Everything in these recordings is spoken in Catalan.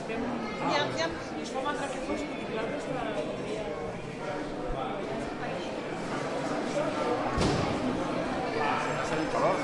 Nyam, i es fa mandra que fos, i l'altre està... És el color.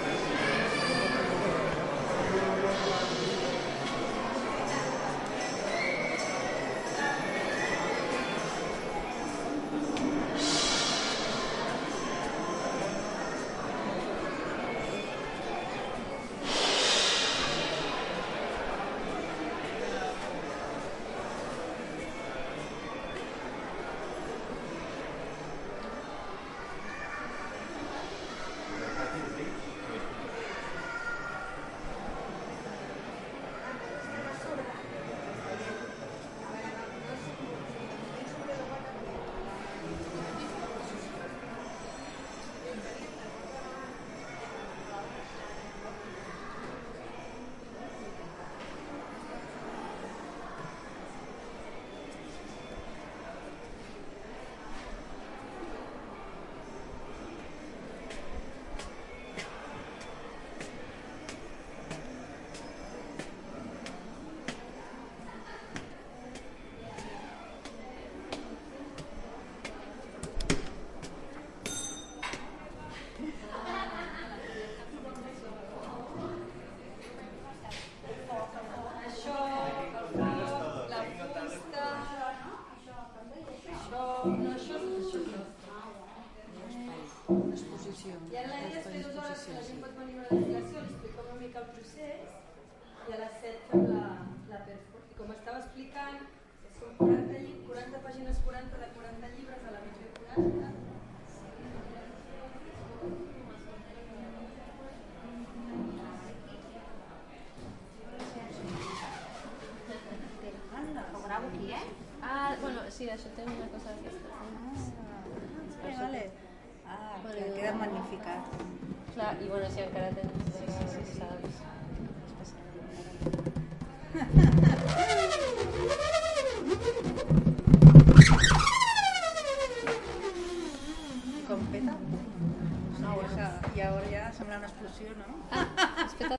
I ara la nit es fer 2 hores que la gent pot venir a la destil·lació, li explico una mica el procés i a les 7 fem la perfort. I com estava explicant, són 40 pàgines 40 de 40 llibres a la mitja de 40. Ho gravo aquí, Ah, bueno, sí, això té una cosa d'aquesta. Vale. Que queda magnificat. Clar, i bueno, si encara tens... saps. Com peta? No, i ara ja sembla una explosió, no? Es peta